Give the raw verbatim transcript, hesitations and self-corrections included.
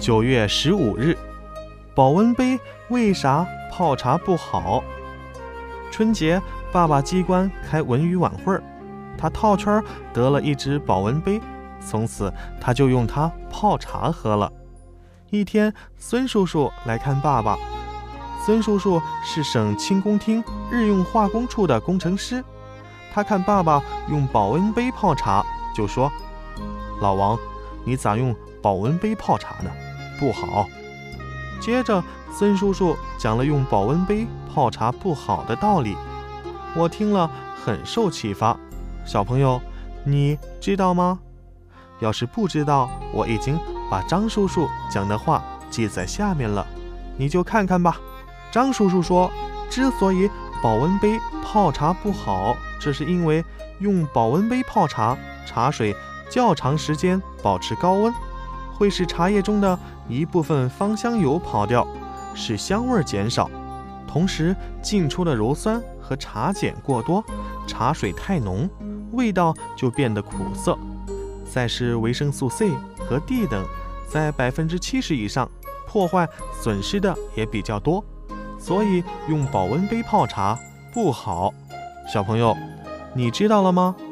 九月十五日，保温杯为啥泡茶不好？春节，爸爸机关开文娱晚会，他套圈得了一只保温杯，从此他就用它泡茶喝了。一天，孙叔叔来看爸爸。孙叔叔是省轻工厅日用化工处的工程师，他看爸爸用保温杯泡茶，就说：“老王，你咋用保温杯泡茶呢？不好。”接着，孙叔叔讲了用保温杯泡茶不好的道理，我听了很受启发。小朋友，你知道吗？要是不知道，我已经把张叔叔讲的话记在下面了，你就看看吧。张叔叔说，之所以保温杯泡茶不好，这是因为用保温杯泡茶，茶水较长时间保持高温，会使茶叶中的一部分芳香油跑掉，使香味减少，同时进出的鞣酸和茶碱过多，茶水太浓，味道就变得苦涩。再是维生素 C 和 D 等在百分之七十以上，破坏损失的也比较多，所以用保温杯泡茶不好。小朋友，你知道了吗？